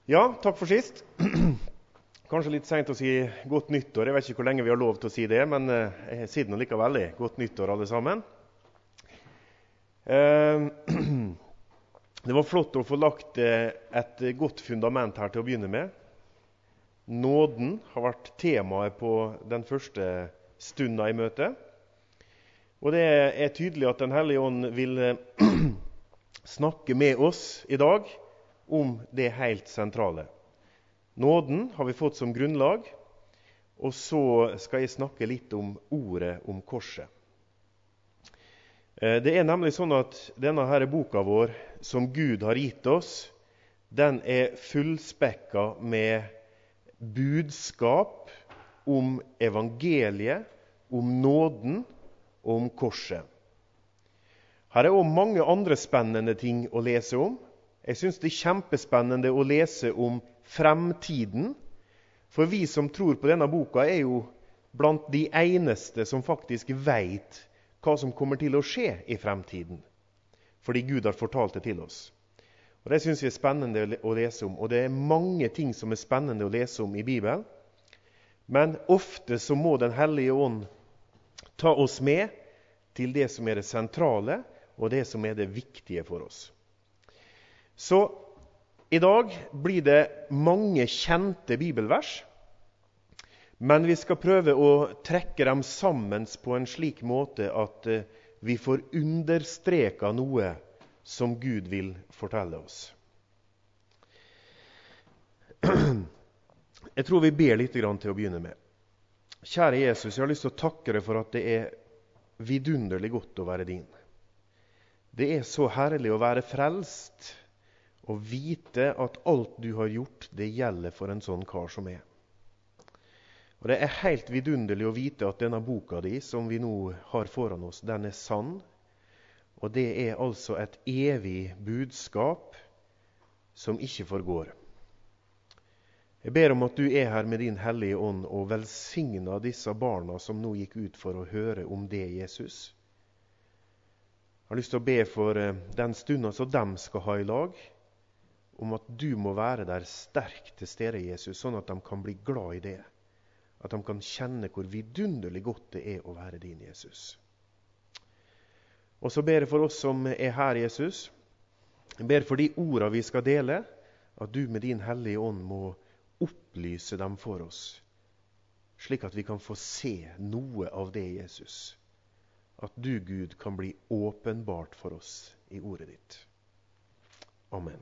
Ja, takk for sist. Kanskje litt sent å si godt nyttår. Jeg vet ikke hvor lenge vi har lov til å si det, men jeg sier det nå likevel. Godt nyttår, alle sammen. Det var flott å få lagt et godt fundament her til å begynne med. Nåden har vært temaet på den første stunden i møtet. Og det er tydelig at Den hellige ånd vil snakke med oss i dag om det helt sentrale. Nåden har vi fått som grunnlag, og så skal jeg snakke litt om ordet om korset. Det er nemlig sånn at denne her boka vår, som Gud har gitt oss, den er fullspekka med budskap om evangeliet, om nåden og om korset. Her er også mange andre spennende ting å lese om. Jeg synes det er kjempespennende å lese om fremtiden, for vi som tror på denne boka er jo blant de eneste som faktisk vet hva som kommer til å skje i fremtiden, fordi Gud har fortalt det til oss. Og det synes jeg er spennende å lese om, og det er mange ting som er spennende å lese om i Bibelen, men ofte så må Den hellige ånd ta oss med til det som er det sentrale, og det som er det viktige for oss. Så i dag blir det mange kjente bibelvers, men vi skal prøve å trekke dem sammen på en slik måte at vi får understreka noe som Gud vil fortelle oss. Jeg tror vi ber litt grann til å begynne med. Kjære Jesus, jeg har lyst til å takke deg for at det er vidunderlig godt å være din. Det er så herlig å være frelst, og vite at alt du har gjort, det gjelder for en sånn kar som er. Og det er helt vidunderlig å vite at denne boka di, som vi nå har foran oss, den er sann. Og det er altså et evig budskap som ikke forgår. Jeg ber om at du er her med din hellige ånd og velsigner disse barna som nå gikk ut for å høre om det, Jesus. Jeg har lyst til å be for den stunden som de skal ha i lag, om at du må være der sterkt til stede, Jesus, sånn at de kan bli glad i det. At de kan kjenne hvor vidunderlig godt det er å være din, Jesus. Og så ber jeg for oss som er her, Jesus. Jeg ber for de ordene vi skal dele, at du med din hellige ånd må opplyse dem for oss, slik at vi kan få se noe av det, Jesus. At du, Gud, kan bli åpenbart for oss i ordet ditt. Amen.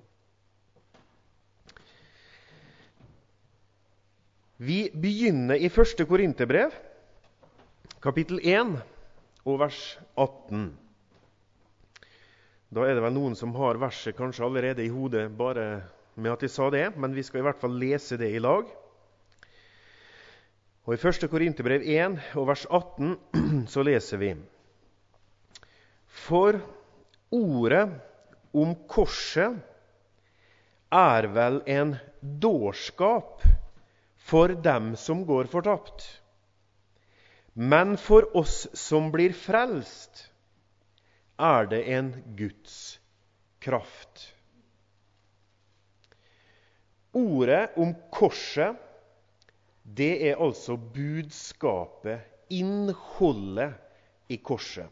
Vi begynner i 1. Korinterbrev, kapittel 1 og vers 18. Da er det vel noen som har verset kanskje allerede i hodet, bare med at jeg sa det, men vi skal i hvert fall lese det i lag. Og i 1. Korinterbrev 1 og vers 18 så leser vi: For ordet om korset er vel en dårskap for dem som går fortapt. Men for oss som blir frelst, er det en Guds kraft. Ordet om korset, det er altså budskapet, innholdet i korset.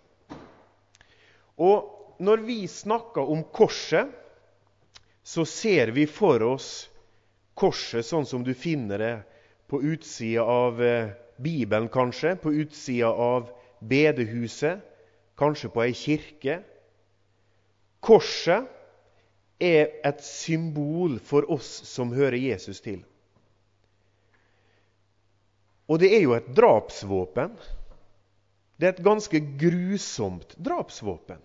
Og når vi snakker om korset, så ser vi for oss korset sånn som du finner det på utsida av Bibelen kanskje, på utsida av bedehuset, kanskje på ei kirke. Korset er et symbol for oss som hører Jesus til. Og det er jo et drapsvåpen. Det er et ganske grusomt drapsvåpen.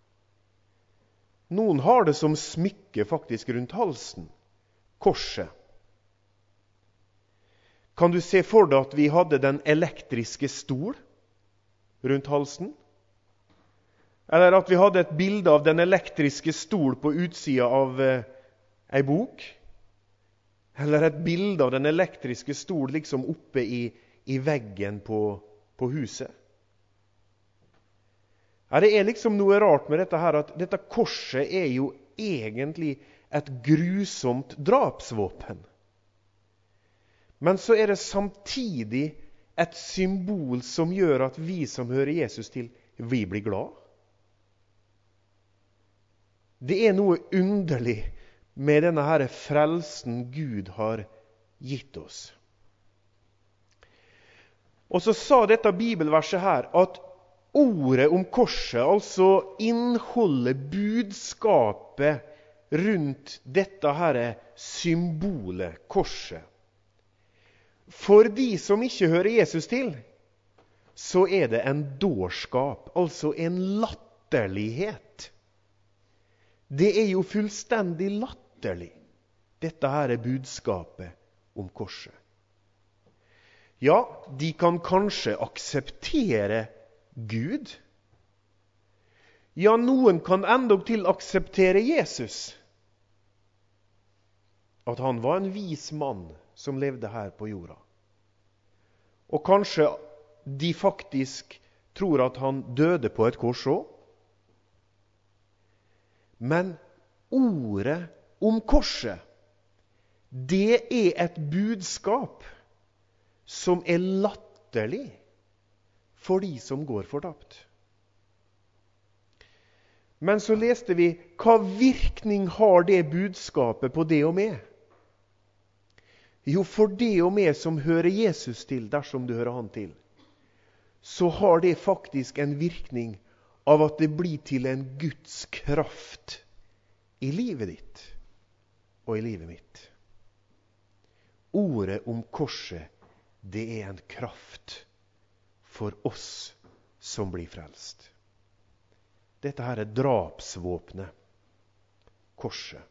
Noen har det som smykke faktisk rundt halsen. Korset. Kan du se for deg at vi hadde den elektriske stol rundt halsen? Eller at vi hadde et bilde av den elektriske stol på utsida av ei bok? Eller et bilde av den elektriske stol liksom oppe i veggen på huset? Ja, det er liksom noe rart med dette her, at dette korset er jo egentlig et grusomt drapsvåpen. Men så er det samtidig et symbol som gjør at vi som hører Jesus til, vi blir glad. Det er noe underlig med denne her frelsen Gud har gitt oss. Og så sa dette bibelverset her at ordet om korset, altså innholdet, budskapet rundt dette her symbolet, korset. For de som ikke hører Jesus til, så er det en dårskap, altså en latterlighet. Det er jo fullstendig latterlig, dette her budskapet om korset. Ja, de kan kanskje akseptere Gud. Ja, noen kan endog til akseptere Jesus. At han var en vis mann som levde her på jorda. Og kanskje de faktisk tror at han døde på et kors også. Men ordet om korset, det er et budskap som er latterlig for de som går fortapt. Men så leste vi, hva virkning har det budskapet på det og med? Jo, for det og med som hører Jesus til, dersom du hører han til, så har det faktisk en virkning av at det blir til en Guds kraft i livet ditt og i livet mitt. Ordet om korset, det er en kraft for oss som blir frelst. Dette her er drapsvåpenet, korset.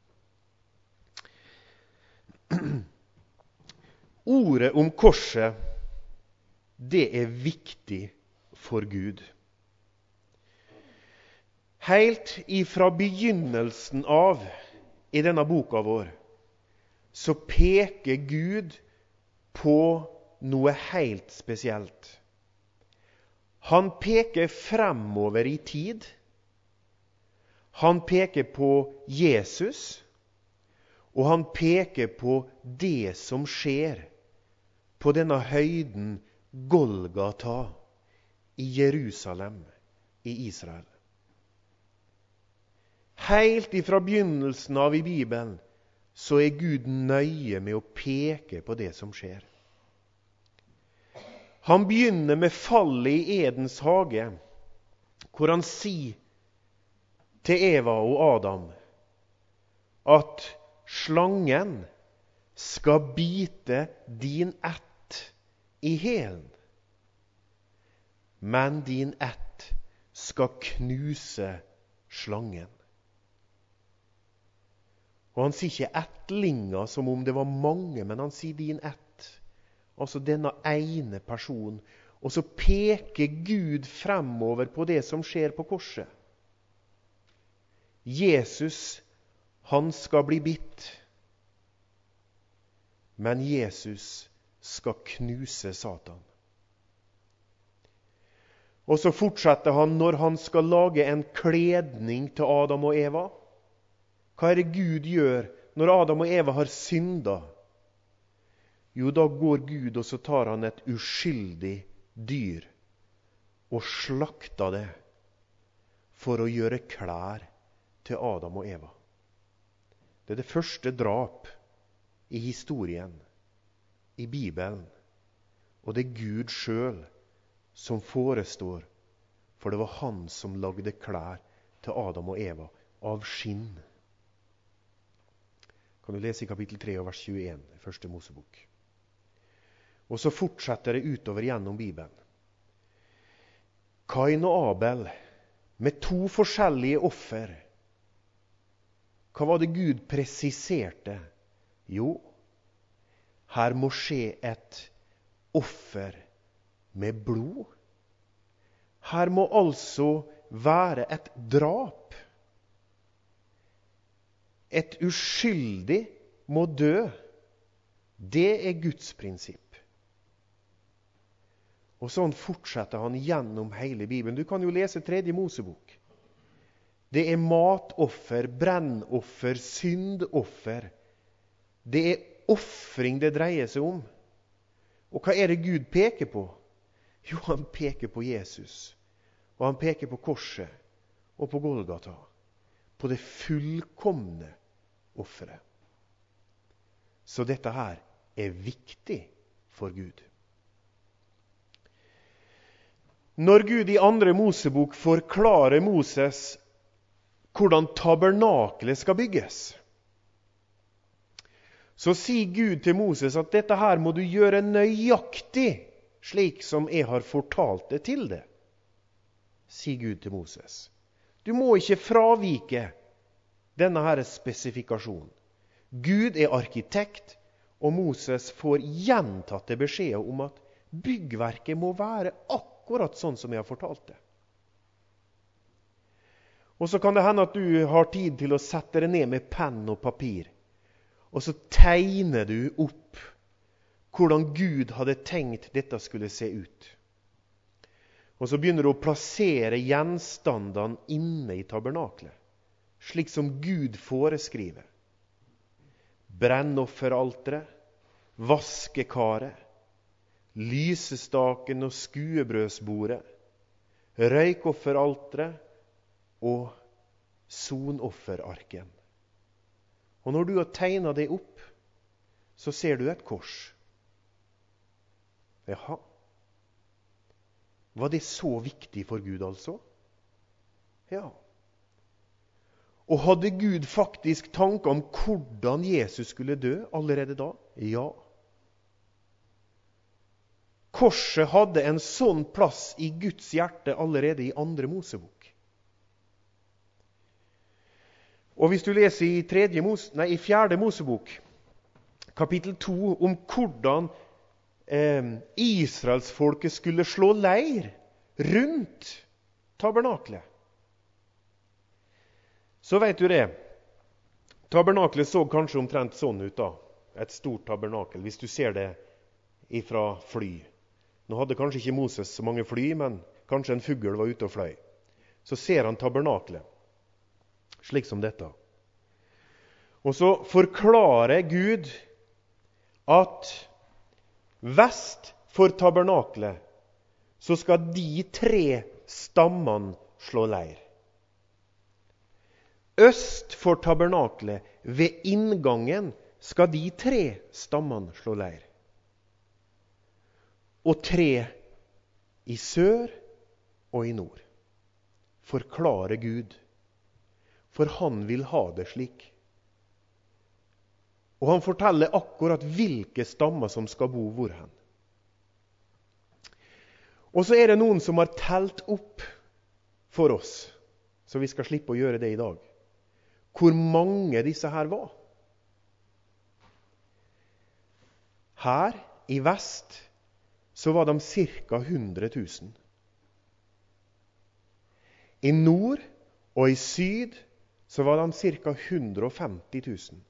Ordet om korset, det er viktig for Gud. Helt ifra begynnelsen av i denne boka vår, så peker Gud på noe helt spesielt. Han peker fremover i tid. Han peker på Jesus, og han peker på det som skjer på denne høyden Golgata i Jerusalem, i Israel. Helt ifra begynnelsen av i Bibelen, så er Gud nøye med å peke på det som skjer. Han begynner med fallet i Edens hage, hvor han sier til Eva og Adam at slangen skal bite din ett i hælen, men din ett skal knuse slangen. Og han sier ikke ettlinger som om det var mange, men han sier din ett. Altså denne ene personen. Og så peker Gud fremover på det som skjer på korset. Jesus, han skal bli bitt. Men Jesus skal knuse Satan. Og så fortsetter han når han skal lage en kledning til Adam og Eva. Hva er det Gud gjør når Adam og Eva har synda? Jo, da går Gud og så tar han et uskyldig dyr og slakter det for å gjøre klær til Adam og Eva. Det er det første drap i historien, i Bibelen. Og det er Gud selv som forestår, for det var han som lagde klær til Adam og Eva av skinn. Kan du lese i kapittel 3 vers 21, første Mosebok. Og så fortsetter det utover gjennom Bibelen. Kain og Abel med 2 forskjellige offer. Hva var det Gud presiserte? Jo, her må skje et offer med blod. Her må altså være et drap. Et uskyldig må dø. Det er Guds prinsipp. Og sånn fortsetter han gjennom hele Bibelen. Du kan jo lese 3. Mosebok. Det er matoffer, brennoffer, syndoffer. Det er offring det dreier seg om. Og hva er det Gud peker på? Jo, han peker på Jesus. Og han peker på korset og på Golgata. På det fullkomne offeret. Så dette her er viktig for Gud. Når Gud i 2. Mosebok forklarer Moses hvordan tabernaklet skal bygges, så sier Gud til Moses at dette her må du gjøre nøyaktig, slik som jeg har fortalt det til det, sier Gud til Moses. Du må ikke fravike denne her spesifikasjonen. Gud er arkitekt, og Moses får gjentatte beskjeder om at byggverket må være akkurat sånn som jeg har fortalt det. Og så kan det hende at du har tid til å sette deg ned med penn og papir, og så tegner du opp hvordan Gud hadde tenkt dette skulle se ut. Og så begynner du å plassere gjenstandene inne i tabernaklet, slik som Gud foreskriver. Brennofferalteret, vaskekaret, lysestaken og skuebrødsbordet, røykofferalteret og sonofferarken. Og når du har tegnet det opp, så ser du et kors. Jaha. Var det så viktig for Gud altså? Ja. Og hadde Gud faktisk tanker om hvordan Jesus skulle dø allerede da? Ja. Korset hadde en sånn plass i Guds hjerte allerede i 2. Mosebok. Og hvis du leser i 4. Mosebok, kapittel 2, om hvordan Israelsfolket skulle slå leir rundt tabernaklet, så vet du det. Tabernaklet så kanskje omtrent sånn ut da. Et stort tabernakel, hvis du ser det ifra fly. Nå hadde kanskje ikke Moses så mange fly, men kanskje en fugl var ute og fløy. Så ser han tabernaklet, slik som dette. Og så forklarer Gud at vest for tabernaklet så skal de 3 stammene slå leir. Øst for tabernaklet, ved inngangen, skal de 3 stammene slå leir. Og 3 i sør og i nord. Forklarer Gud. For han vil ha det slik. Og han forteller akkurat hvilke stammer som skal bo hvor hen. Og så er det noen som har telt opp for oss, så vi skal slippe å gjøre det i dag, hvor mange disse her var. Her i vest så var de ca. 100 000. I nord og i syd så var de ca. 150 000.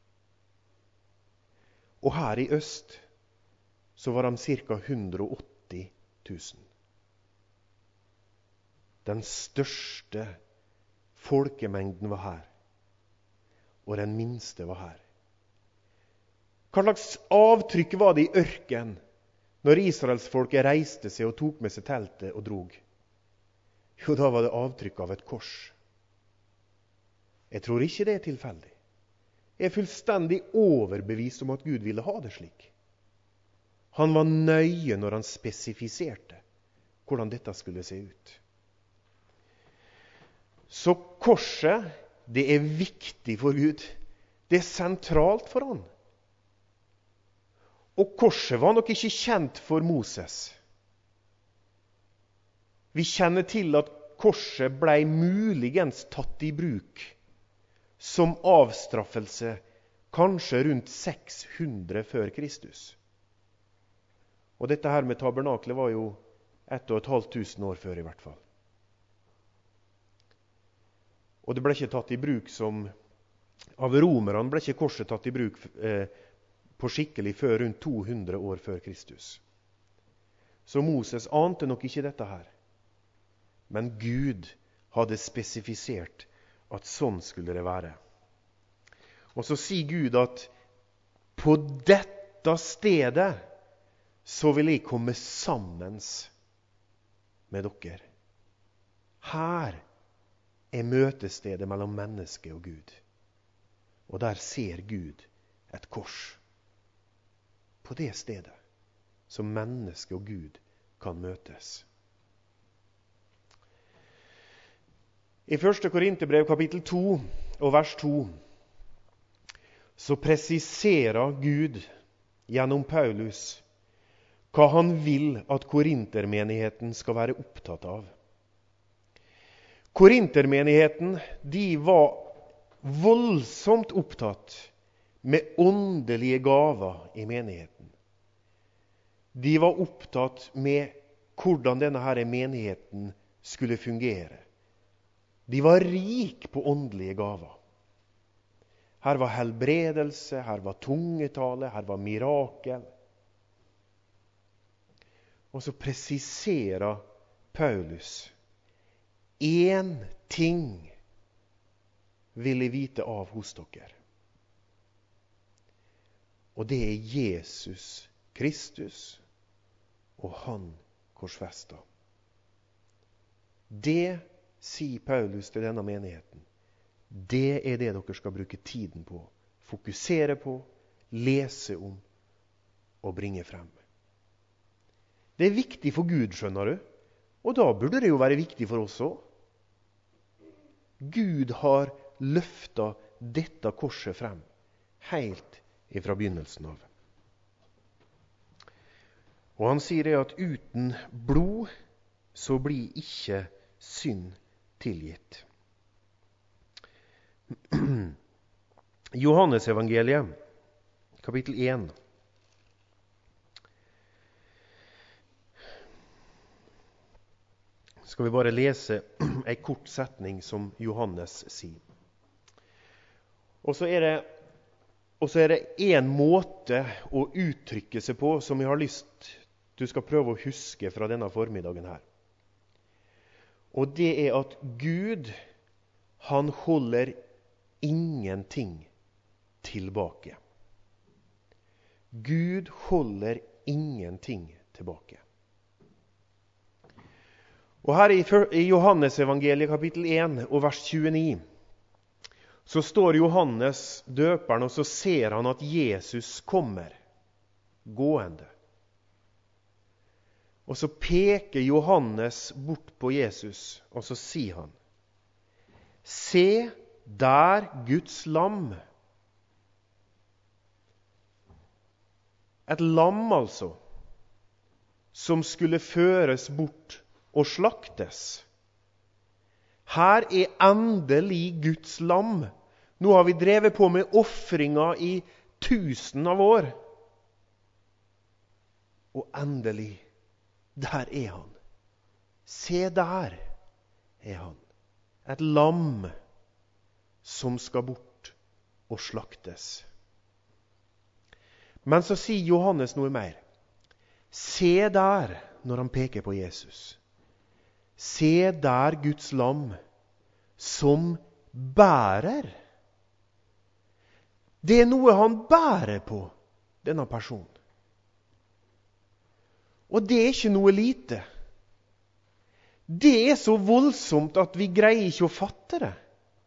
Og her i øst så var de ca. 180 000. Den største folkemengden var her, og den minste var her. Hva slags avtrykk var det i ørken når israelsfolket reiste seg og tok med seg teltet og drog? Jo, da var det avtrykk av et kors. Jeg tror ikke det er tilfeldig. Jeg er fullstendig overbevist om at Gud ville ha det slik. Han var nøye når han spesifiserte hvordan dette skulle se ut. Så korset, det er viktig for Gud. Det er sentralt for han. Og korset var nok ikke kjent for Moses. Vi kjenner til at korset ble muligens tatt i bruk som avstraffelse kanskje rundt 600 før Kristus. Og dette her med tabernaklet var jo 1500 år før i hvert fall. Og det ble ikke tatt i bruk av romerne ble ikke korset tatt i bruk på skikkelig før rundt 200 år før Kristus. Så Moses ante nok ikke dette her. Men Gud hadde spesifisert at sånn skulle det være. Og så sier Gud at på dette stedet så vil jeg komme sammen med dere. Her er møtestedet mellom menneske og Gud. Og der ser Gud et kors. På det stedet som menneske og Gud kan møtes. I 1. Korinterbrev kapittel 2 og vers 2 så presiserer Gud gjennom Paulus hva han vil at korintermenigheten skal være opptatt av. Korintermenigheten, de var voldsomt opptatt med åndelige gaver i menigheten. De var opptatt med hvordan denne her menigheten skulle fungere. De var rik på åndelige gaver. Her var helbredelse, her var tungetale, her var mirakel. Og så presiserer Paulus: én ting vil jeg vite av hos dere. Og det er Jesus Kristus og han korsfestet. Det sier Paulus til denne menigheten. Det er det dere skal bruke tiden på, fokusere på, lese om og bringe frem. Det er viktig for Gud, skjønner du, og da burde det jo være viktig for oss også. Gud har løftet dette korset frem, helt ifra begynnelsen av. Og han sier det at uten blod så blir ikke synd tilgitt. Johannes evangeliet, kapittel 1. Skal vi bare lese en kort setning som Johannes sier. Og så er det en måte å uttrykke seg på som jeg har lyst du skal prøve å huske fra denne formiddagen her. Og det er at Gud, han holder ingenting tilbake. Gud holder ingenting tilbake. Og her i Johannes evangeliet kapittel 1 og vers 29 så står Johannes døperen, og så ser han at Jesus kommer gående. Og så peker Johannes bort på Jesus, og så sier han: se der Guds lam. Et lam altså, som skulle føres bort og slaktes. Her er endelig Guds lam. Nå har vi drevet på med offringer i 1000 av år. Og endelig, der er han. Se der er han. Et lam som skal bort og slaktes. Men så sier Johannes noe mer. Se der, når han peker på Jesus. Se der Guds lam som bærer. Det er noe han bærer på, denne personen. Og det er ikke noe lite. Det er så voldsomt at vi greier ikke å fatte det.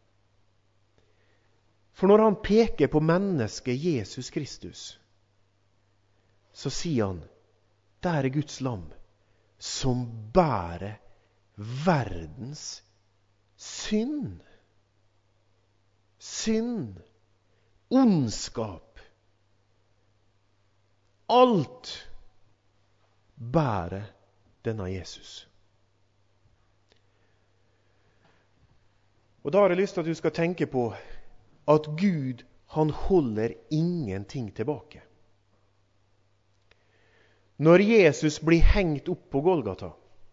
For når han peker på mennesket Jesus Kristus, så sier han, der er Guds lam som bærer verdens synd. Synd, ondskap, alt bærer denne Jesus. Og da har jeg lyst til at du skal tenke på at Gud, han holder ingenting tilbake. Når Jesus blir hengt opp på Golgata,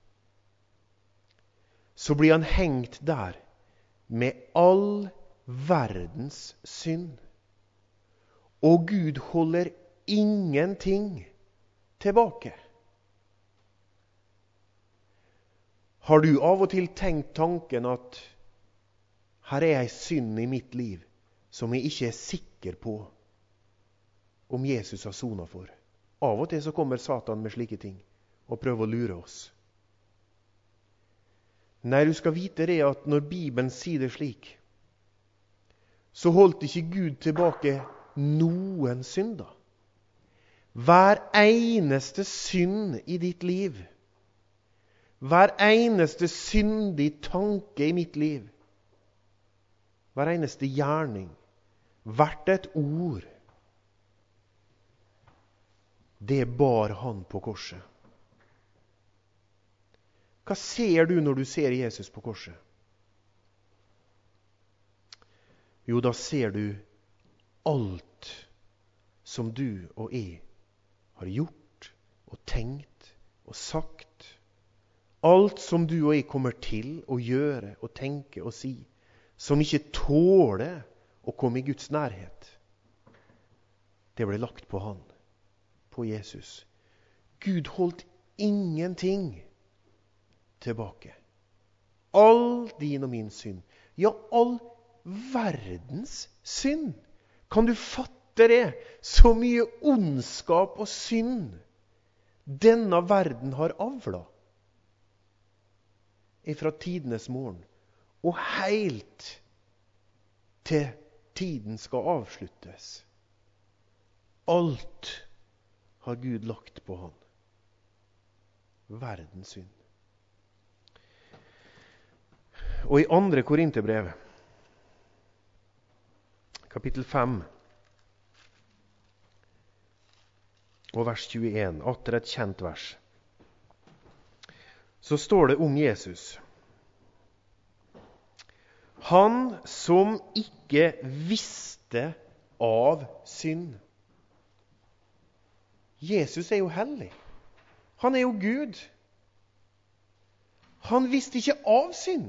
så blir han hengt der med all verdens synd. Og Gud holder ingenting tilbake. Har du av og til tenkt tanken at her er en synd i mitt liv som jeg ikke er sikker på om Jesus har sonet for. Av og til så kommer Satan med slike ting og prøver å lure oss. Nei, du skal vite det at når Bibelen sier det slik, så holdt ikke Gud tilbake noen synder. Hver eneste synd i ditt liv, hver eneste syndig tanke i mitt liv, hver eneste gjerning, hvert et ord, det bar han på korset. Hva ser du når du ser Jesus på korset? Jo, da ser du alt som du og jeg har gjort og tenkt og sagt. Alt som du og jeg kommer til å gjøre og tenke og si, som ikke tåler å komme i Guds nærhet. Det ble lagt på han, på Jesus. Gud holdt ingenting tilbake. All din og min synd, ja, all verdens synd. Kan du fatte det? Så mye ondskap og synd denne verden har avlet fra tidenes morgen og helt til tiden skal avsluttes. Alt har Gud lagt på han. Verdens synd. Og i 2. Korinterbrev, kapittel 5, og vers 21, atter et kjent vers, så står det om Jesus. Han som ikke visste av synd. Jesus er jo hellig. Han er jo Gud. Han visste ikke av synd.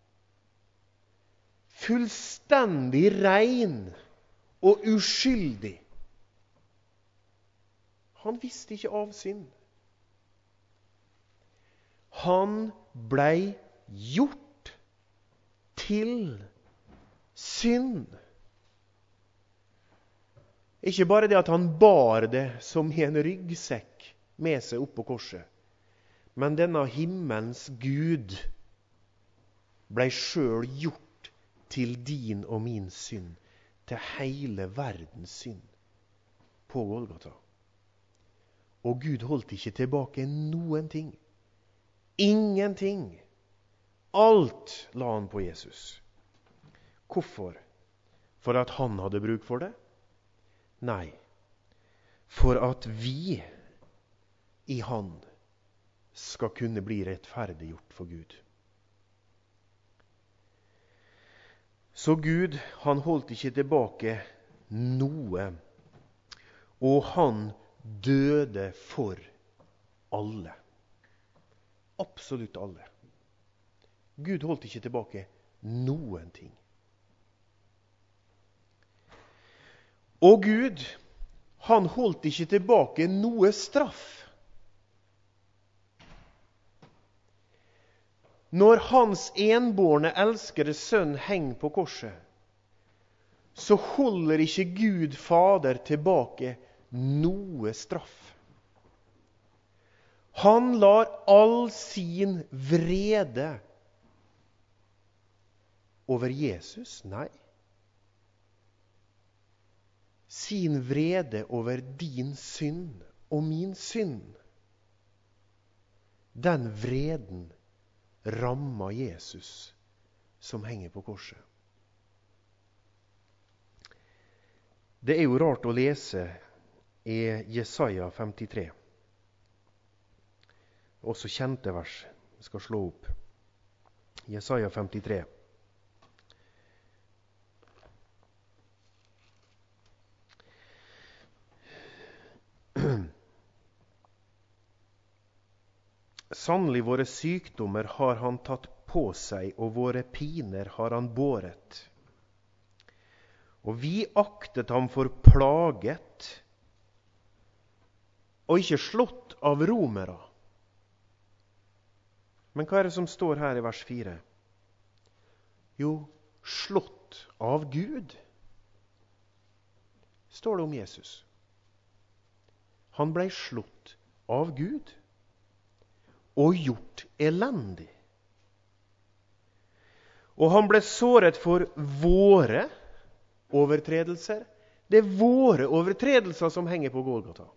Fullstendig ren og uskyldig. Han visste ikke av synd. Han blei gjort til synd. Ikke bare det at han bar det som i en ryggsekk med seg opp på korset, men denne himmelens Gud blei selv gjort til din og min synd, til hele verdens synd på Golgata. Og Gud holdt ikke tilbake noen ting. Ingenting. Alt la han på Jesus. Hvorfor? For at han hadde bruk for det? Nei. For at vi i han skal kunne bli rettferdiggjort for Gud. Så Gud, han holdt ikke tilbake noe, og han døde for alle. Absolutt alle. Gud holdt ikke tilbake noen ting. Og Gud, han holdt ikke tilbake noe straff. Når hans enbårne elskede sønn henger på korset, så holder ikke Gud Fader tilbake noe straff. Han lar all sin vrede over Jesus, nei. Sin vrede over din synd og min synd. Den vreden rammer Jesus som henger på korset. Det er jo rart å lese i Jesaja 53. Også kjente vers. Vi skal slå opp. Jesaja 53. Sannelig våre sykdommer har han tatt på seg, og våre piner har han båret. Og vi aktet ham for plaget, og ikke slått av romere. Men hva er det som står her i vers 4? Jo, slått av Gud, står det om Jesus. Han ble slått av Gud og gjort elendig. Og han ble såret for våre overtredelser. Det er våre overtredelser som henger på Golgata.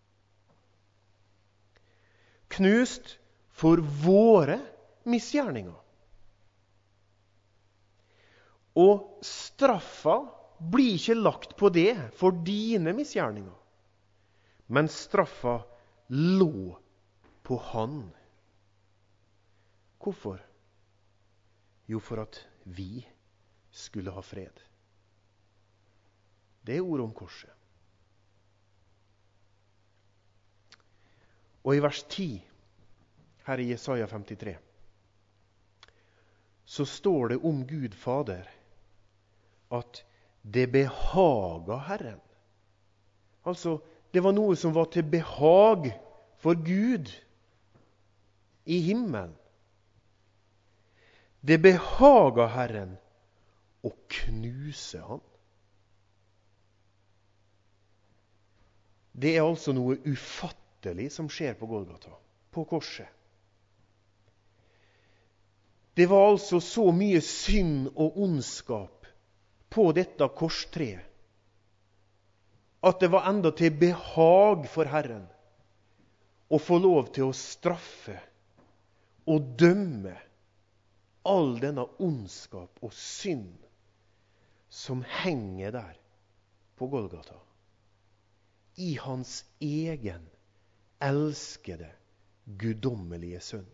Knust for våre misgjerninger. Og straffa blir ikke lagt på det for dine misgjerninger. Men straffa lå på han. Hvorfor? Jo, for at vi skulle ha fred. Det er ordet om korset. Og i vers 10, her i Jesaja 53, så står det om Gud Fader at det behaga Herren. Altså, det var noe som var til behag for Gud i himmelen. Det behaga Herren å knuse han. Det er altså noe ufattelig som skjer på Golgata, på korset. Det var altså så mye synd og ondskap på dette korstreet, at det var enda til behag for Herren å få lov til å straffe og dømme all denne ondskap og synd som henger der på Golgata. I hans egen elskede, guddommelige sønn.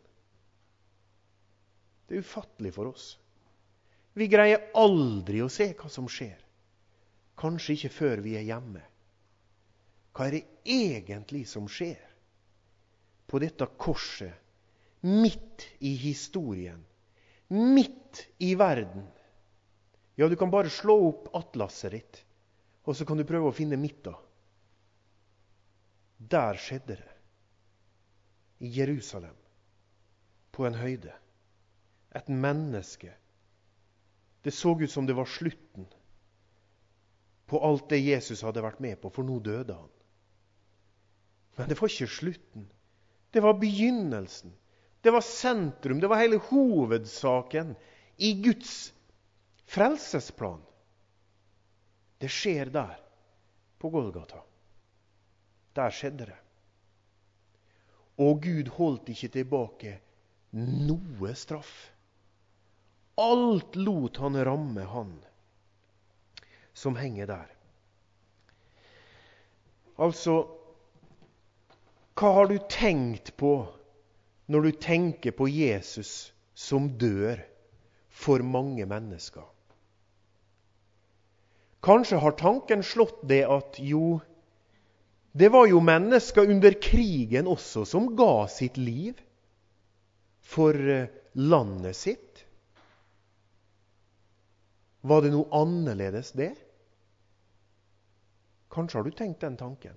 Det er ufattelig for oss. Vi greier aldri å se hva som skjer. Kanskje ikke før vi er hjemme. Hva er det egentlig som skjer på dette korset, midt i historien, midt i verden? Ja, du kan bare slå opp atlaset ditt, og så kan du prøve å finne midten. Der skjedde det. I Jerusalem. På en høyde. Et menneske. Det så ut som det var slutten på alt det Jesus hadde vært med på, for nå døde han. Men det var ikke slutten. Det var begynnelsen. Det var sentrum. Det var hele hovedsaken i Guds frelsesplan. Det skjer der, på Golgata. Der skjedde det. Og Gud holdt ikke tilbake noe straff. Alt lot han ramme han som henger der. Altså, hva har du tenkt på når du tenker på Jesus som dør for mange mennesker? Kanskje har tanken slått det at det var jo mennesker under krigen også som ga sitt liv for landet sitt. Var det noe annerledes det? Kanskje har du tenkt den tanken.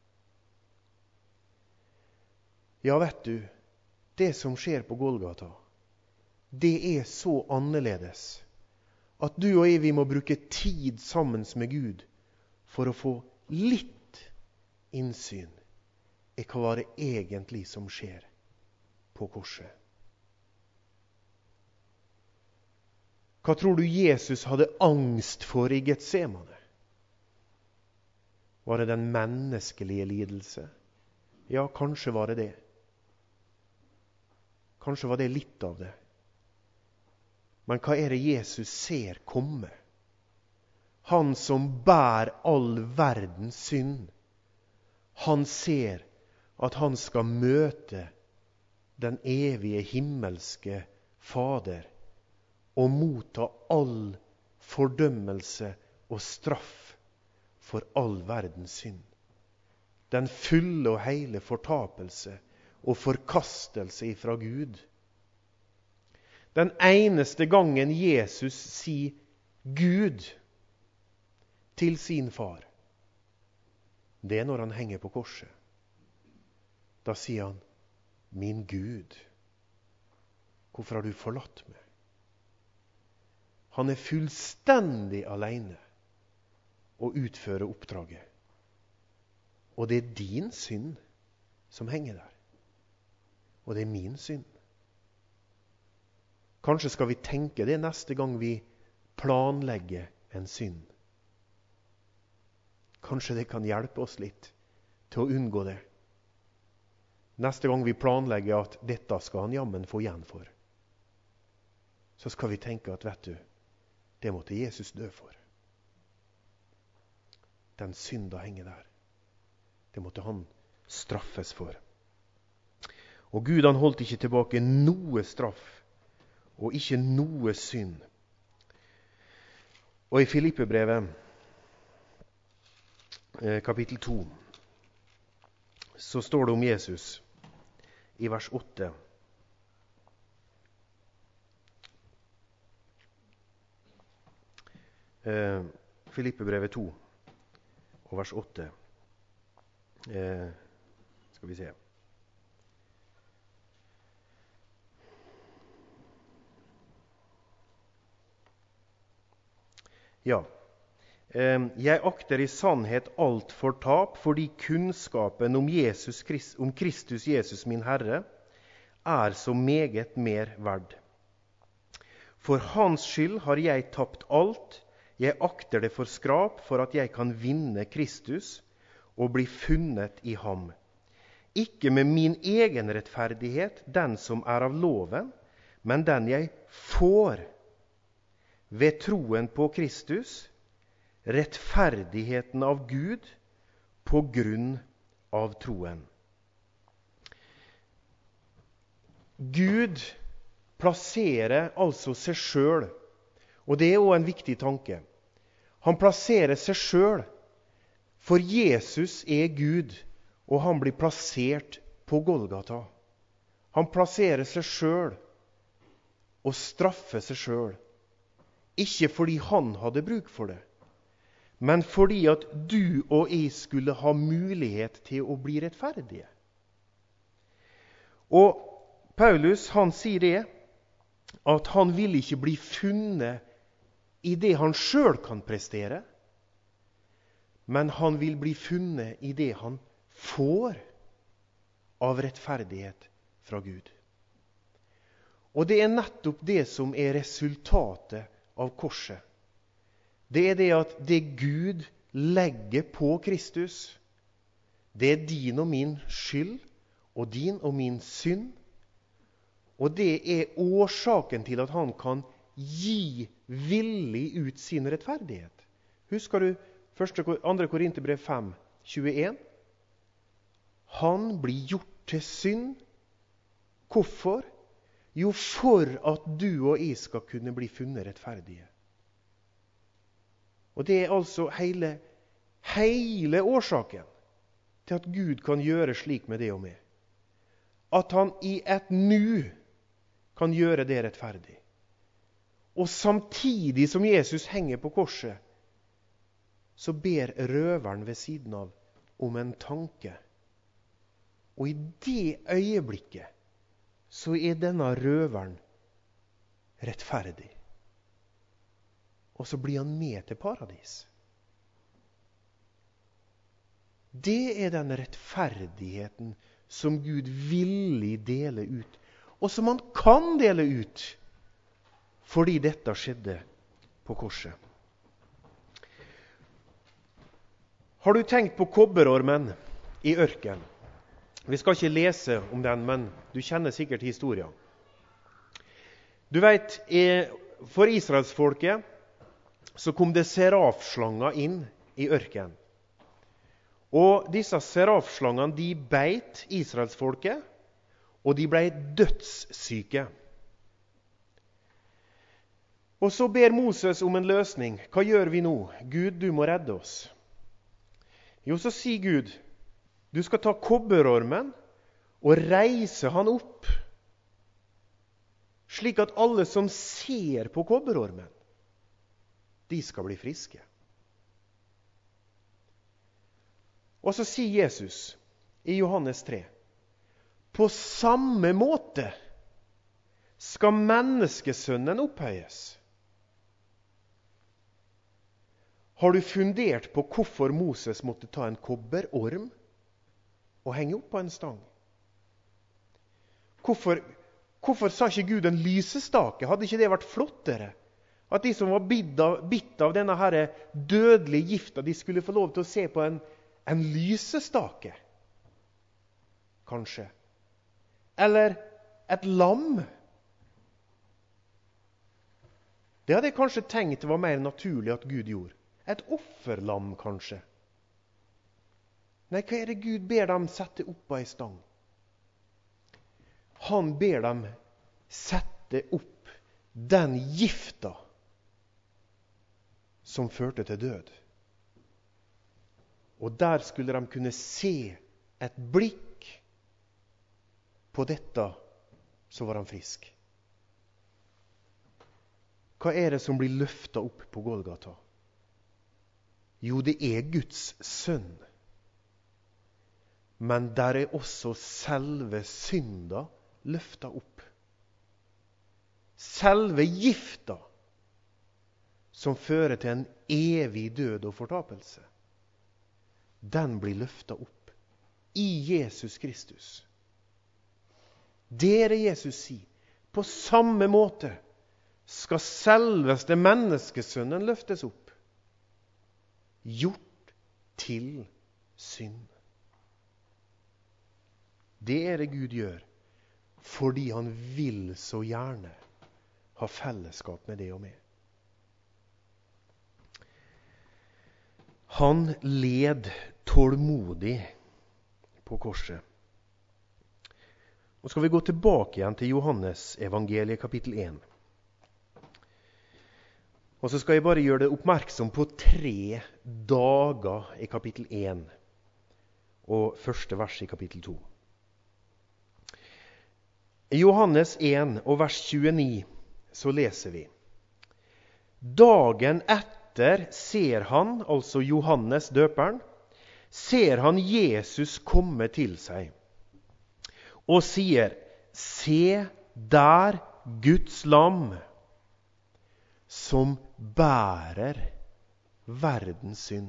Ja, vet du, det som skjer på Golgata, det er så annerledes at du og jeg, vi må bruke tid sammen med Gud for å få litt innsyn i hva det egentlig som skjer på korset. Hva tror du Jesus hadde angst for i Getsemane? Var det den menneskelige lidelse? Ja, kanskje var det det. Kanskje var det litt av det. Men hva er det Jesus ser komme? Han som bær all verdens synd. Han ser at han skal møte den evige himmelske Fader og motta all fordømmelse og straff for all verdens synd. Den fulle og hele fortapelse og forkastelse ifra Gud. Den eneste gangen Jesus sier Gud til sin far, det er når han henger på korset. Da sier han, min Gud, hvorfor har du forlatt meg? Han er fullstendig alene å utføre oppdraget. Og det er din synd som henger der. Og det er min synd. Kanskje skal vi tenke det neste gang vi planlegger en synd. Kanskje det kan hjelpe oss litt til å unngå det. Neste gang vi planlegger at dette skal han jammen få igjen for, så skal vi tenke at, vet du, det måtte Jesus dø for. Den synda henger der. Det måtte han straffes for. Og Gud, han holdt ikke tilbake noe straff, og ikke noe synd. Og i Filippebrevet, kapittel 2, så står det om Jesus i vers 8. Filippebrevet 2 og vers 8. Skal vi se. Ja. Jeg akter i sannhet alt for tap, fordi kunnskapen om Kristus Jesus min Herre er så meget mer verd. For hans skyld har jeg tapt alt. Jeg akter det for skrap, for at jeg kan vinne Kristus og bli funnet i ham. Ikke med min egen rettferdighet, den som er av loven, men den jeg får ved troen på Kristus, rettferdigheten av Gud på grunn av troen. Gud plasserer altså seg selv, og det er også en viktig tanke. Han plasserer seg selv, for Jesus er Gud, og han blir plassert på Golgata. Han plasserer seg selv og straffer seg selv, ikke fordi han hadde bruk for det, men fordi at du og jeg skulle ha mulighet til å bli rettferdige. Og Paulus, han sier det, at han vil ikke bli funnet i det han selv kan prestere, men han vil bli funnet i det han får av rettferdighet fra Gud. Og det er nettopp det som er resultatet av korset. Det er det at det Gud legger på Kristus, det er din og min skyld, og din og min synd. Og det er årsaken til at han kan gi villig ut sin rettferdighet. Husker du 2. Korinterbrev 5, 21? Han blir gjort til synd. Hvorfor? Jo, for at du og jeg skal kunne bli funnet rettferdige. Og det er altså hele årsaken til at Gud kan gjøre slik med det og med. At han i et nu kan gjøre det rettferdig. Og samtidig som Jesus henger på korset, så ber røveren ved siden av om en tanke. Og i det øyeblikket så er denne røveren rettferdig. Og så blir han med til paradis. Det er den rettferdigheten som Gud villig deler ut, og som han kan dele ut, fordi dette skjedde på korset. Har du tenkt på kobberormen i ørken? Vi skal ikke lese om den, men du kjenner sikkert historien. Du vet, for israelsfolket så kom det serafslanger inn i ørken. Og disse serafslangene, de beit israelsfolket, og de ble dødssyke. Og så ber Moses om en løsning. Hva gjør vi nå? Gud, du må redde oss. Jo, så sier Gud, du skal ta kobberormen og reise han opp, slik at alle som ser på kobberormen, de skal bli friske. Og så sier Jesus i Johannes 3, på samme måte skal menneskesønnen opphøyes, Har du fundert på hvorfor Moses måtte ta en kobberorm og henge opp på en stang? Hvorfor sa ikke Gud en lysestake? Hadde ikke det vært flottere? At de som var bitt av denne her dødelige gifta, de skulle få lov til å se på en lysestake? Kanskje. Eller et lam? Det hadde jeg kanskje tenkt var mer naturlig at Gud gjorde. Et offerlam, kanskje. Nei, hva er det Gud ber dem sette opp på en stang? Han ber dem sette opp den gifta som førte til død. Og der skulle de kunne se et blikk på dette, så var han frisk. Hva er det som blir løftet opp på Golgata? Jo, det er Guds sønn. Men der er også selve synda løftet opp. Selve gifta som fører til en evig død og fortapelse. Den blir løftet opp i Jesus Kristus. Det er det Jesus sier. På samme måte skal selveste menneskesønnen løftes opp. Gjort til synd. Det er det Gud gjør, fordi han vil så gjerne ha fellesskap med det og med. Han led tålmodig på korset. Og skal vi gå tilbake igjen til Johannes evangeliet kapittel 1. Og så skal jeg bare gjøre det oppmerksom på 3 dager i kapittel 1 og første vers i kapittel 2. I Johannes 1 og vers 29 så leser vi: Dagen etter ser han, altså Johannes døperen, ser han Jesus komme til seg og sier: Se der Guds lam, som bærer verdens synd.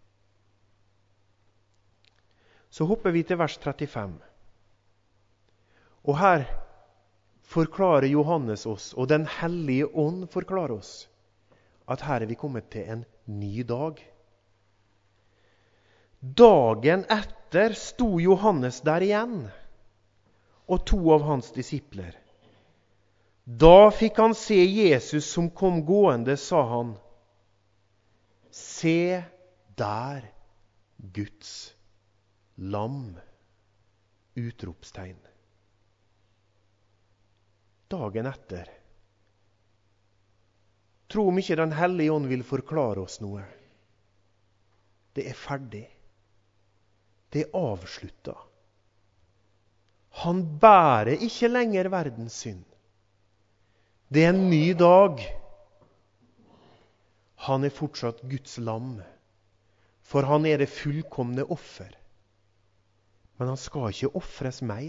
Så hopper vi til vers 35. Og her forklarer Johannes oss, og den hellige ånd forklarer oss, at her er vi kommet til en ny dag. Dagen etter sto Johannes der igjen, og 2 av hans disipler. Da fikk han se Jesus som kom gående, sa han: Se der Guds lam! Utropstegn. Dagen etter. Tro om ikke den hellige ånd vil forklare oss noe. Det er ferdig. Det er avsluttet. Han bærer ikke lenger verdens synd. Det er en ny dag. Han er fortsatt Guds lam, for han er det fullkomne offer. Men han skal ikke offres mer.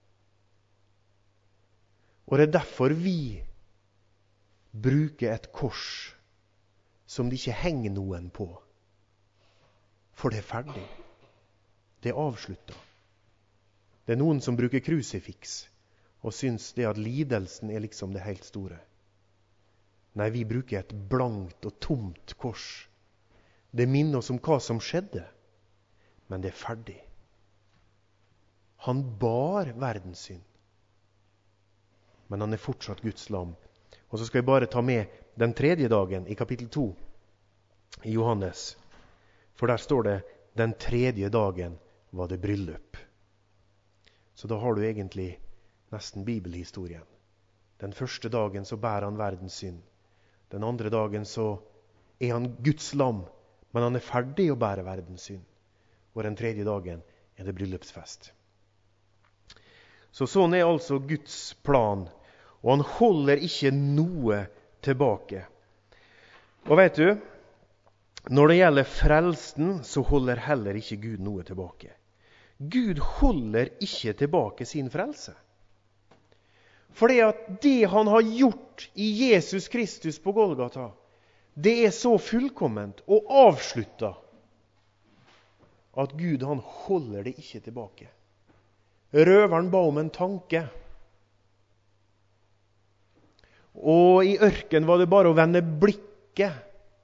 Og det er derfor vi bruker et kors som det ikke henger noen på. For det er ferdig. Det er avsluttet. Det er noen som bruker krusifiks og syns det at lidelsen er liksom det helt store. Nei, vi bruker et blankt og tomt kors. Det minner oss om hva som skjedde, men det er ferdig. Han bar verdens synd, men han er fortsatt Guds lam. Og så skal jeg bare ta med den 3. dagen i kapittel 2 i Johannes. For der står det: den 3. dagen var det bryllup. Så da har du egentlig nesten bibelhistorien. Den første dagen så bærer han verdens synd. Den andre dagen så er han Guds lam, men han er ferdig å bære verdens synd. Og den 3. dagen er det bryllupsfest. Så sånn er altså Guds plan, og han holder ikke noe tilbake. Og vet du, når det gjelder frelsen, så holder heller ikke Gud noe tilbake. Gud holder ikke tilbake sin frelse. For det at det han har gjort i Jesus Kristus på Golgata, Det er så fullkomment og avsluttet at Gud han holder det ikke tilbake. Røveren ba om en tanke. Og i ørken var det bare å vende blikket.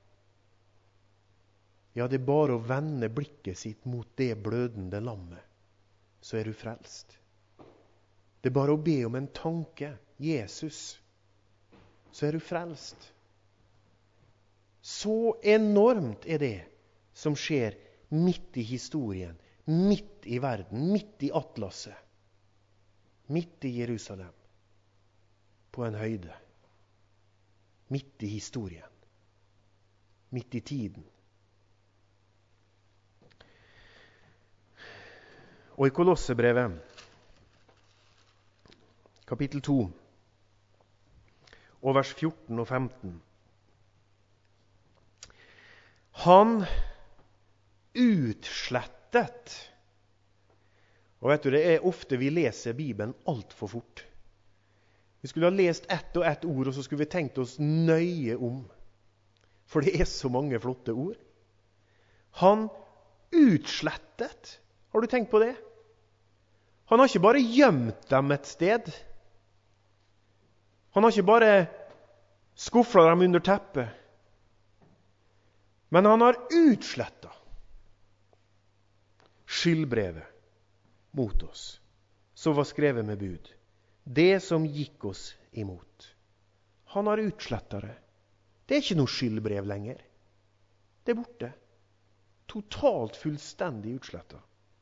Ja, det er bare å vende blikket sitt mot det blødende lammet, så er du frelst. Det er bare å be om en tanke, Jesus, så er du frelst. Så enormt er det som skjer midt i historien, midt i verden, midt i atlaset, midt i Jerusalem, på en høyde, midt i historien, midt i tiden. Og i Kolossebrevet, kapittel 2, og vers 14 og 15. Han utslettet. Og vet du, det er ofte vi leser Bibelen alt for fort. Vi skulle ha lest ett og ett ord, og så skulle vi tenkt oss nøye om. For det er så mange flotte ord. Han utslettet. Har du tenkt på det? Han har ikke bare gjemt dem et sted. Han har ikke bare skufflet dem under teppet. Men han har utslettet skyldbrevet mot oss, som var skrevet med bud. Det som gikk oss imot. Han har utslettet det. Det er ikke noe skyldbrev lenger. Det er borte. Totalt fullstendig utslettet.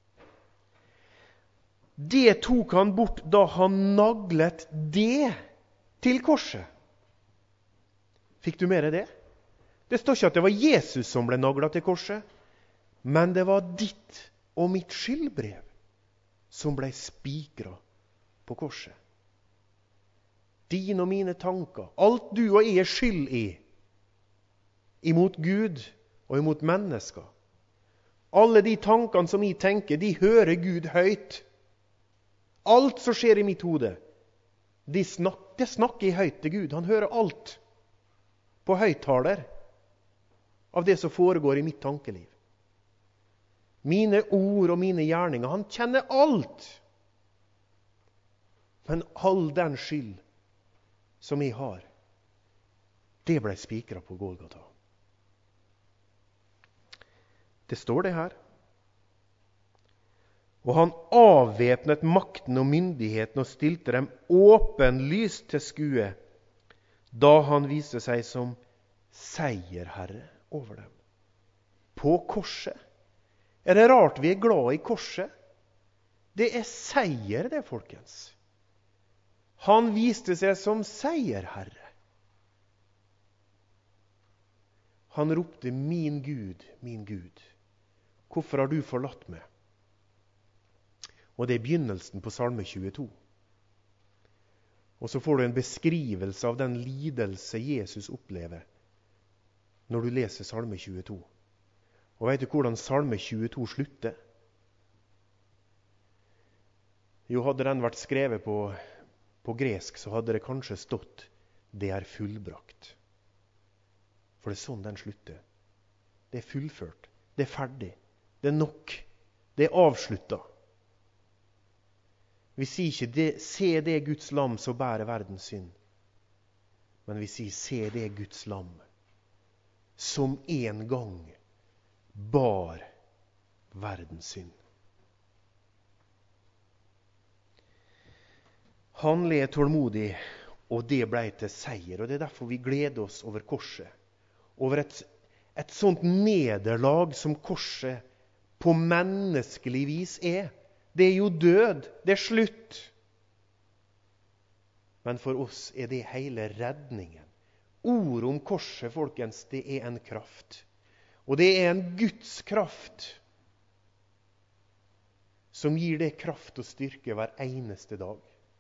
Det tok han bort da han naglet det til korset. Fikk du med deg det? Det står ikke at det var Jesus som ble naglet til korset, men det var ditt og mitt skyldbrev som ble spikret på korset. Dine og mine tanker, alt du og jeg er skyld i, imot Gud og imot mennesker. Alle de tankene som jeg tenker, de hører Gud høyt. Alt som skjer i mitt hode, det snakker jeg høyt til Gud. Han hører alt på høyttaler av det som foregår i mitt tankeliv. Mine ord og mine gjerninger, han kjenner alt. Men all den skyld som jeg har, det ble spikret på Golgata. Det står det her. Og han avvæpnet makten og myndigheten og stilte dem åpenlyst til skue, da han viste seg som seierherre over dem. På korset. Er det rart vi er glad i korset? Det er seier det, folkens. Han viste seg som seierherre. Han ropte, min Gud, hvorfor har du forlatt meg? Og det er begynnelsen på Salme 22. Og så får du en beskrivelse av den lidelse Jesus opplever når du leser Salme 22. Og vet du hvordan Salme 22 slutter? Jo, hadde den vært skrevet på gresk, så hadde det kanskje stått det er fullbrakt. For det er sånn den slutter. Det er fullført. Det er ferdig. Det er nok. Det er avsluttet. Vi sier ikke det, se det Guds lam som bærer verdens synd. Men vi sier se det Guds lam som en gang bar verdens synd. Han led tålmodig, og det ble til seier. Og det er derfor vi gleder oss over korset. Over et sånt nederlag som korset på menneskelig vis er. Det er jo død, det er slutt. Men for oss er det hele redningen. Ordet om korset, folkens, det er en kraft. Og det er en Guds kraft som gir det kraft og styrke hver eneste dag.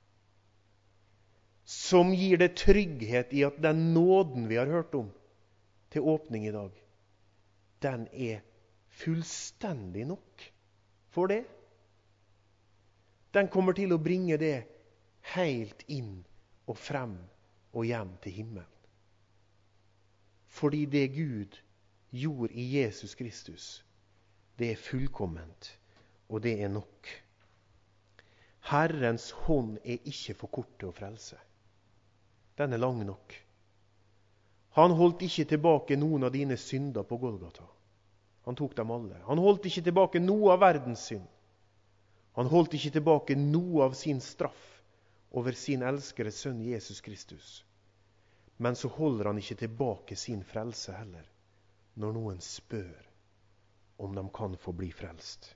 Som gir det trygghet i at den nåden vi har hørt om til åpning i dag, den er fullstendig nok for det. Den kommer til å bringe det helt inn og frem og hjem til himmelen. Fordi det Gud gjorde i Jesus Kristus, det er fullkomment, og det er nok. Herrens hånd er ikke for kort til å frelse. Den er lang nok. Han holdt ikke tilbake noen av dine synder på Golgata. Han tok dem alle. Han holdt ikke tilbake noe av verdens synd. Han holdt ikke tilbake noe av sin straff over sin elskede sønn Jesus Kristus. Men så holder han ikke tilbake sin frelse heller, når noen spør om de kan få bli frelst.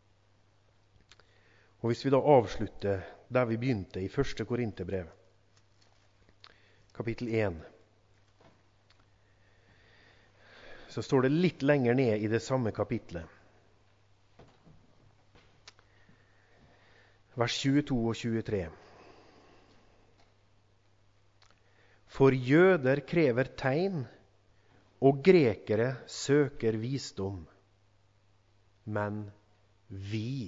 Og hvis vi da avslutter der vi begynte i 1. Korinterbrev, kapittel 1, så står det litt lenger ned i det samme kapitlet. Vers 22 og 23. For jøder krever tegn, og grekere søker visdom. Men vi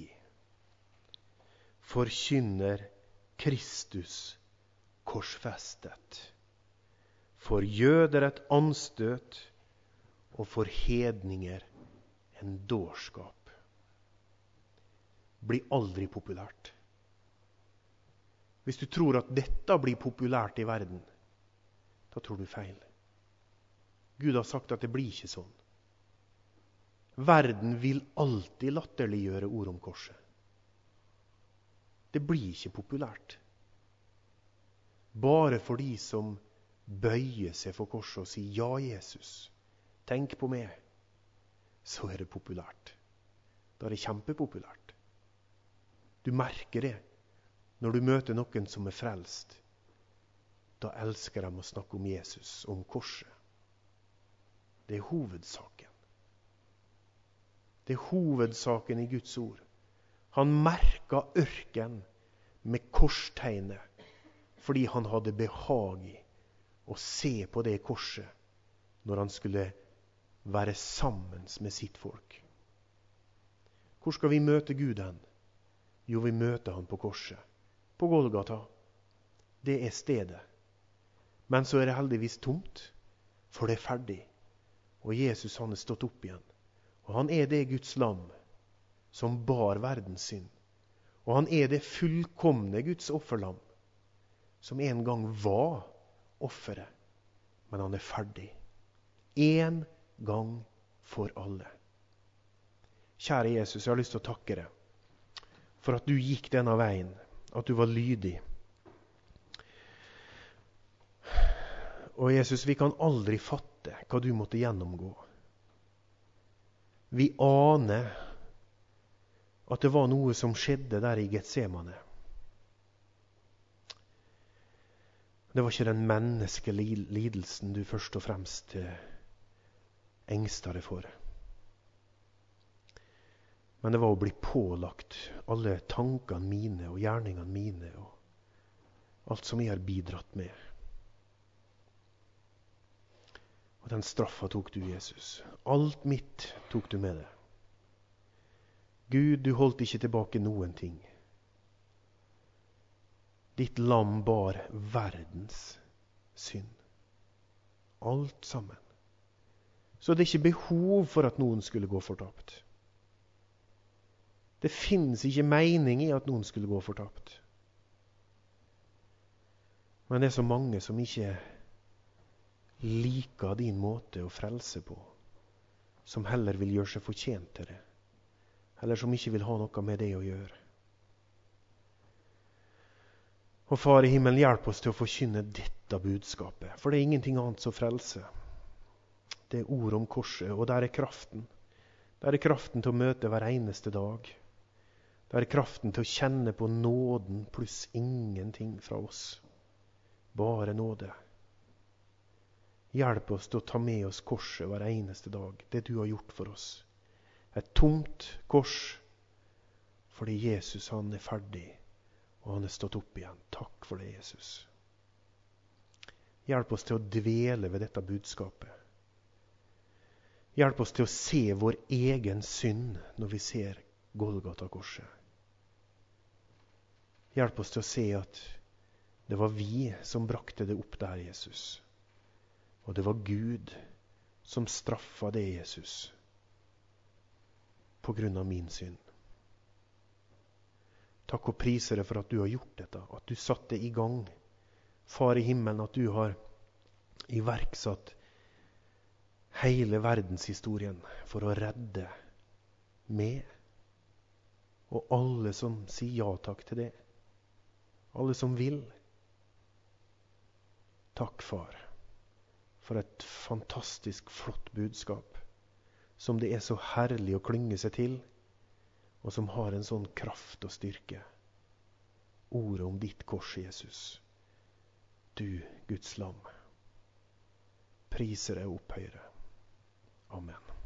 forkynner Kristus korsfestet. For jøder et anstøt, og for hedninger en dårskap. Blir aldri populært. Hvis du tror at dette blir populært i verden, da tror du feil. Gud har sagt at det blir ikke sånn. Verden vil alltid latterliggjøre ord om korset. Det blir ikke populært. Bare for de som bøyer seg for korset og sier, ja, Jesus, tenk på meg, så er det populært. Da er det kjempepopulært. Du merker det når du møter noen som er frelst. Da elsker de å snakke om Jesus, om korset. Det er hovedsaken. Det er hovedsaken i Guds ord. Han merket ørken med korstegnet, fordi han hadde behag i å se på det korset når han skulle være sammen med sitt folk. Hvor skal vi møte Gud hen? Jo, vi møter han på korset. På Golgata. Det er stedet. Men så er det heldigvis tomt, for det er ferdig. Og Jesus, han er stått opp igjen. Og han er det Guds lam som bar verdens synd. Og han er det fullkomne Guds offerlam, som en gang var offeret, men han er ferdig. En gang for alle. Kjære Jesus, jeg har lyst til å takke deg for at du gikk denne veien, at du var lydig. Og Jesus, vi kan aldri fatte hva du måtte gjennomgå. Vi aner at det var noe som skjedde der i Getsemane. Det var ikke den menneskelige lidelsen du først og fremst engsta deg for. Men det var å bli pålagt alle tankene mine og gjerningene mine og alt som jeg har bidratt med. Og den straffa tok du, Jesus. Alt mitt tok du med deg. Gud, du holdt ikke tilbake noen ting. Ditt lam bar verdens synd. Alt sammen. Så det er ikke behov for at noen skulle gå fortapt. Det finnes ikke mening i at noen skulle gå fortapt. Men det er så mange som ikke liker din måte å frelse på, som heller vil gjøre seg fortjent til det, eller som ikke vil ha noe med det å gjøre. Og Far i himmelen, hjelp oss til å forkynne dette budskapet, for det er ingenting annet som frelser. Det er ord om korset, og der er kraften. Der er kraften til å møte hver eneste dag. Der er kraften til å kjenne på nåden pluss ingenting fra oss. Bare nåde. Hjelp oss til å ta med oss korset hver eneste dag, det du har gjort for oss. Et tomt kors, fordi Jesus, han er ferdig, og han er stått opp igjen. Takk for det, Jesus. Hjelp oss til å dvele ved dette budskapet. Hjelp oss til å se vår egen synd når vi ser Golgata-korset. Hjelp oss til å se at det var vi som brakte det opp der, Jesus. Og det var Gud som straffa det, Jesus, på grunn av min synd. Takk og priser deg for at du har gjort dette, at du satte i gang. Far i himmelen, at du har iverksatt hele verdenshistorien for å redde meg og alle som sier ja takk til det. Alle som vil. Takk, far, for et fantastisk flott budskap som det er så herlig å klynge seg til, og som har en sånn kraft og styrke. Ordet om ditt kors, Jesus. Du, Guds lam. Priser deg opphøyre. Amen.